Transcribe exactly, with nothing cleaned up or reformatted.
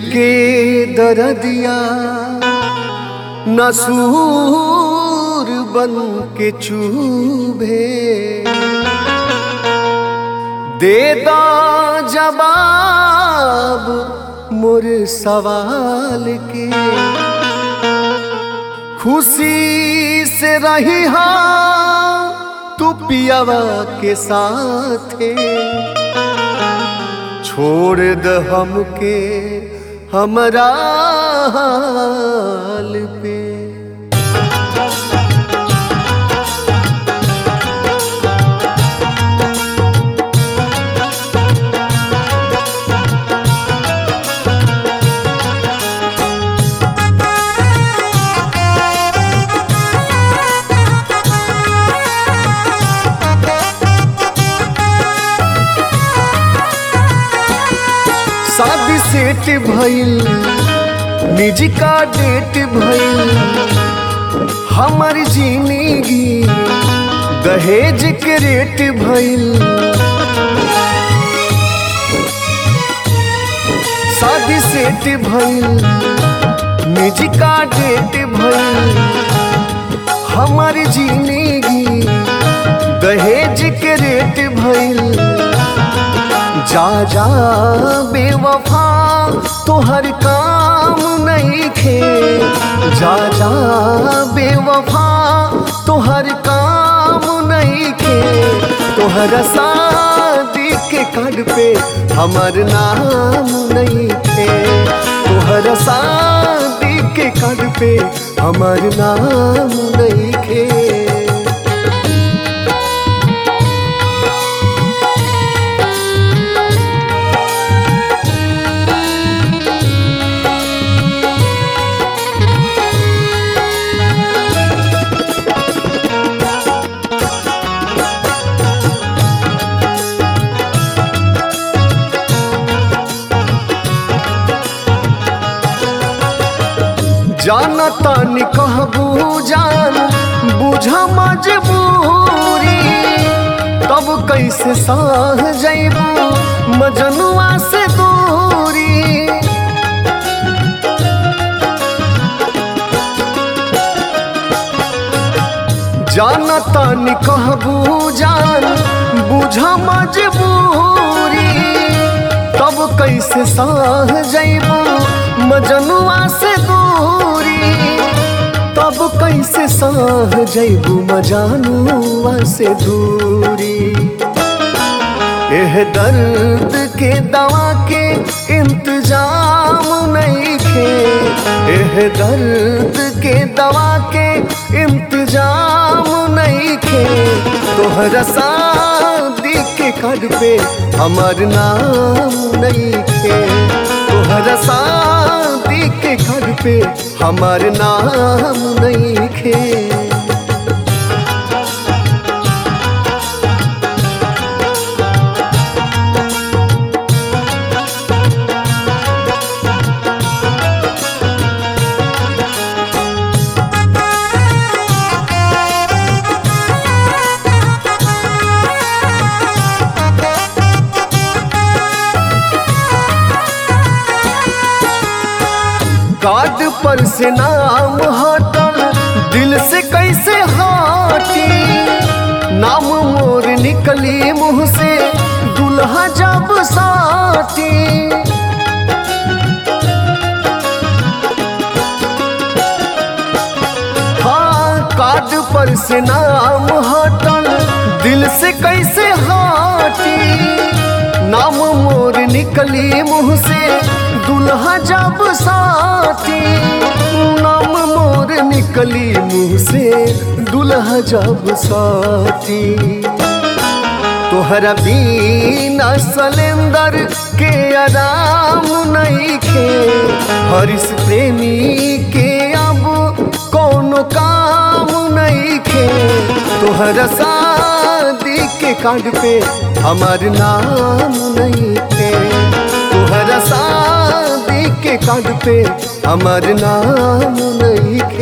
के दर्दिया नसूर बन के चूभे, दे दो जवाब मोर सवाल के। खुशी से रही हा तू पियावा के साथे, छोड़ द हमके हमरा हाल पे। शादी सेट भइल, निजी का डेट भइल, हमार जिंदगी दहेज के रेट भइल। शादी सेट भइल, निजी का डेट भइल, हमार जिंदगी दहेज के रेट भइल। जा जा बेवफा तोहर काम नहीं खे, जा जा बेवफा तोहर काम नहीं खे। तोहर शादी के कार्ड पे हमर नाम नहीं खे, तोहर शादी के कार्ड पे हमर नाम नहीं खे। जाना तानी कहबू जान बुझा मजबूरी, तब कैसे सह जैबू मजनुआ से दूरी। जाना तानी कहबू जान बुझा मजबूरी, तब कैसे सह जैबू मजनुआ से दूरी। तब कैसे सह जैबू मजनुआ से दूरी। एह दर्द के दवा के इंतजाम नहीं खे, एह दर्द के दवा के इंतजाम नहीं खे। तोहरा शादी के कार्ड पे हमर नाम नहीं खे, तोहरा शादी के घर पे हमार नाम नहीं खे। कार्ड पर से नाम हटल दिल से कैसे हटी, नाम मोर निकली मुँह से दुल्हा जब साटी। हाँ कार्ड पर से नाम हटल दिल से कैसे हटी, नाम मोर निकली मुँह से दुल्हा जब साथी। नाम मोर निकली मुँह से दुल्हा जब साथी। तोहरा बिना सलेंदर के आराम नहीं खे, हरीश प्रेमी के अब कोनो काम नहीं खे। तोहरा शादी के कार्ड पे हमार नाम नहीं खे, तोहरा शादी के कार्ड पे हमार नाम नहीं